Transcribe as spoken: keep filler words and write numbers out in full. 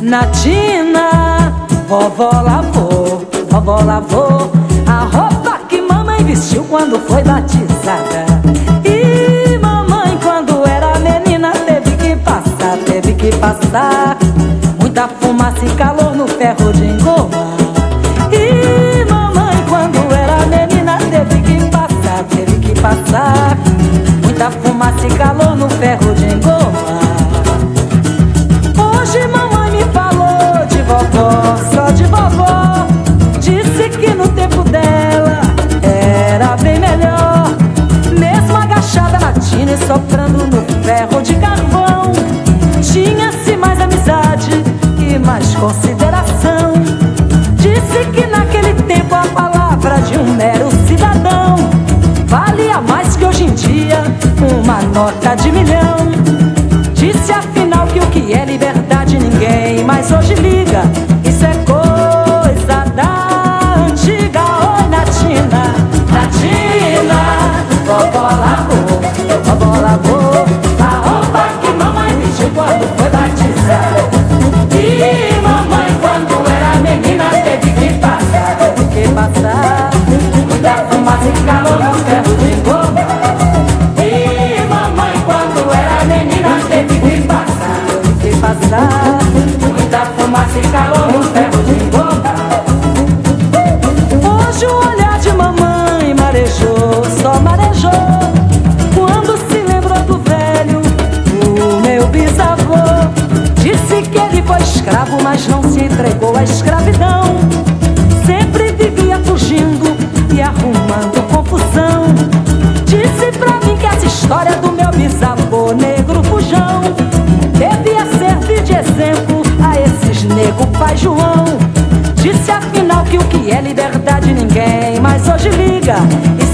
Na tina, vovó lavou, vovó lavou a roupa que mamãe vestiu quando foi batizada. E mamãe, quando era menina, teve que passar, teve que passar muita fumaça e calor no ferro de engomar. E mamãe, quando era menina, teve que passar, teve que passar muita fumaça e calor no ferro de engomar. Hoje mamãe me falou de vovó, só de vovó. Disse que no tempo dela era bem melhor, mesmo agachada na tina e soprando no ferro de carvão. Tinha-se mais amizade e mais consideração. Disse que naquele tempo a palavra de um mero cidadão valia mais que hoje em dia uma nota de milhão. Disse afinal que o que é liberdade ninguém mais hoje liga. Isso é coisa da antiga. Oi, na tina, na tina, vovó lavou, vovó lavou a roupa que mamãe vestiu quando foi batizada. E mamãe, quando era menina, teve que passar, teve que passar muita fumaça e calor no ferro de engomar. E mamãe, quando era menina, teve que passar, teve que passar muita fumaça e calor no ferro de engomar. Hoje o olhar de mamãe marejou, só marejou quando se lembrou do velho, o meu bisavô. Disse que ele foi escravo, mas não se entregou à escravidão. Sempre vivia fugindo e arrumando confusão. Disse pra mim que essa história do meu bisavô negro fujão devia servir de exemplo a esses nego pai João. Disse afinal que o que é liberdade ninguém mais hoje liga.